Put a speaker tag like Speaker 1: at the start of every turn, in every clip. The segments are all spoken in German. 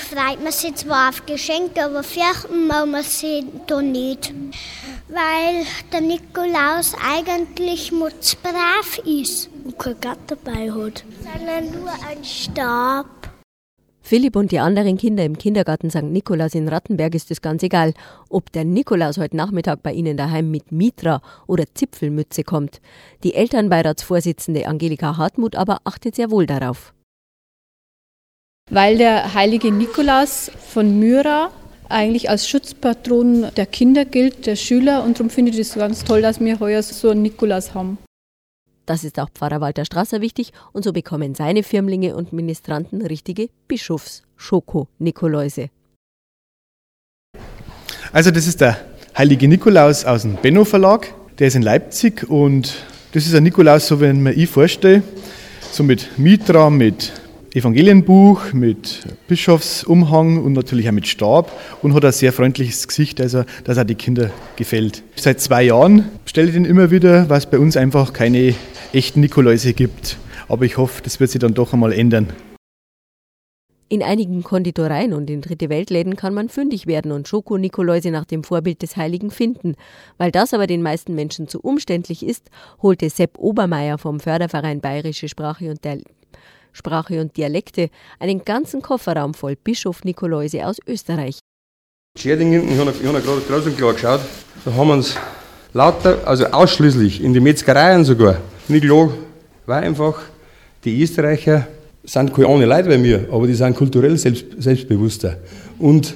Speaker 1: freut man sich zwar auf Geschenke, aber fürchten muss man sich da nicht. Weil der Nikolaus eigentlich mutzbrav ist und kein Gott dabei hat, sondern nur ein Stab.
Speaker 2: Philipp und die anderen Kinder im Kindergarten St. Nikolaus in Rattenberg ist es ganz egal, ob der Nikolaus heute Nachmittag bei ihnen daheim mit Mitra oder Zipfelmütze kommt. Die Elternbeiratsvorsitzende Angelika Hartmut aber achtet sehr wohl darauf.
Speaker 3: Weil der heilige Nikolaus von Myra eigentlich als Schutzpatron der Kinder gilt, der Schüler, und darum finde ich es ganz toll, dass wir heuer so einen Nikolaus haben.
Speaker 2: Das ist auch Pfarrer Walter Strasser wichtig und so bekommen seine Firmlinge und Ministranten richtige Bischofs-Schoko-Nikoläuse.
Speaker 4: Also das ist der heilige Nikolaus aus dem Benno Verlag, der ist in Leipzig und das ist ein Nikolaus, so wie man ich vorstelle, so mit Mitra, mit Evangelienbuch, mit Bischofsumhang und natürlich auch mit Stab und hat ein sehr freundliches Gesicht, also das auch die Kinder gefällt. Seit 2 Jahren stelle ich den immer wieder, weil es bei uns einfach keine echten Nikoläuse gibt. Aber ich hoffe, das wird sich dann doch einmal ändern.
Speaker 2: In einigen Konditoreien und in Dritte-Welt-Läden kann man fündig werden und Schoko-Nikoläuse nach dem Vorbild des Heiligen finden. Weil das aber den meisten Menschen zu umständlich ist, holte Sepp Obermeier vom Förderverein Bayerische Sprache und Dialekte einen ganzen Kofferraum voll Bischof-Nikoläuse aus Österreich.
Speaker 5: Scherdingen, ich habe gerade groß und klar geschaut, da haben wir uns lauter, also ausschließlich in die Metzgereien sogar, nicht gelogen, weil einfach die Österreicher sind keine ohne Leute bei mir, aber die sind kulturell selbstbewusster. Und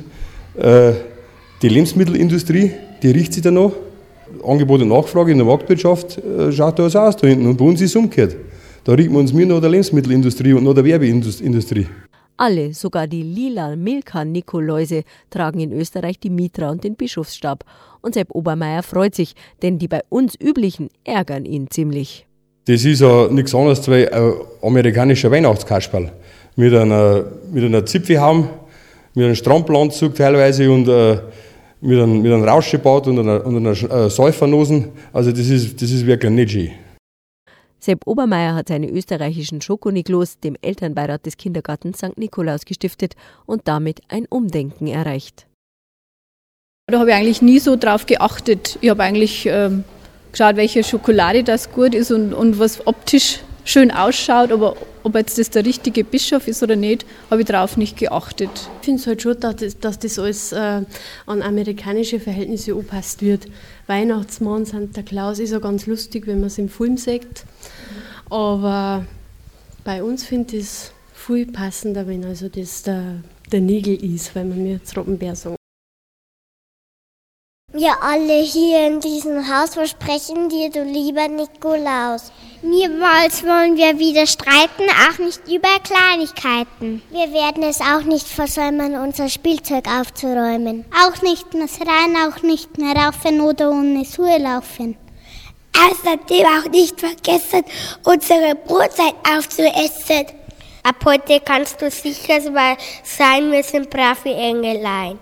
Speaker 5: die Lebensmittelindustrie, die riecht sich danach. Angebot und Nachfrage in der Marktwirtschaft schaut da aus da hinten. Und bei uns ist es umgekehrt. Da riechen wir uns mehr nach der Lebensmittelindustrie und nach der Werbeindustrie.
Speaker 2: Alle, sogar die lila Milka-Nikoläuse, tragen in Österreich die Mitra und den Bischofsstab. Und Sepp Obermeier freut sich, denn die bei uns üblichen ärgern ihn ziemlich.
Speaker 5: Das ist ja nichts anderes als ein amerikanischer Weihnachtskasperl. Mit einer Zipfelhaum, mit einem Strampelanzug teilweise und mit einem Rauschebart und einer Säufernosen. Also das ist wirklich nicht schön.
Speaker 2: Sepp Obermeier hat seine österreichischen Schokoniklos dem Elternbeirat des Kindergartens St. Nikolaus gestiftet und damit ein Umdenken erreicht.
Speaker 3: Da habe ich eigentlich nie so drauf geachtet. Ich habe eigentlich geschaut, welche Schokolade das gut ist und was optisch schön ausschaut, aber ob jetzt das der richtige Bischof ist oder nicht, habe ich darauf nicht geachtet.
Speaker 6: Ich finde es halt schon, dass das alles an amerikanische Verhältnisse angepasst wird. Weihnachtsmann, Santa Claus ist ja ganz lustig, wenn man es im Film sieht. Aber bei uns finde ich es viel passender, wenn also das der Nigel ist, weil man mir jetzt Robbenbär sagen.
Speaker 1: Wir alle hier in diesem Haus versprechen dir, du lieber Nikolaus. Niemals wollen wir wieder streiten, auch nicht über Kleinigkeiten. Wir werden es auch nicht versäumen, unser Spielzeug aufzuräumen. Auch nicht mehr rein, auch nicht mehr raufen oder ohne Schuhe laufen. Außerdem auch nicht vergessen, unsere Brotzeit aufzuessen. Ab heute kannst du sicher sein, wir sind brave Engelein.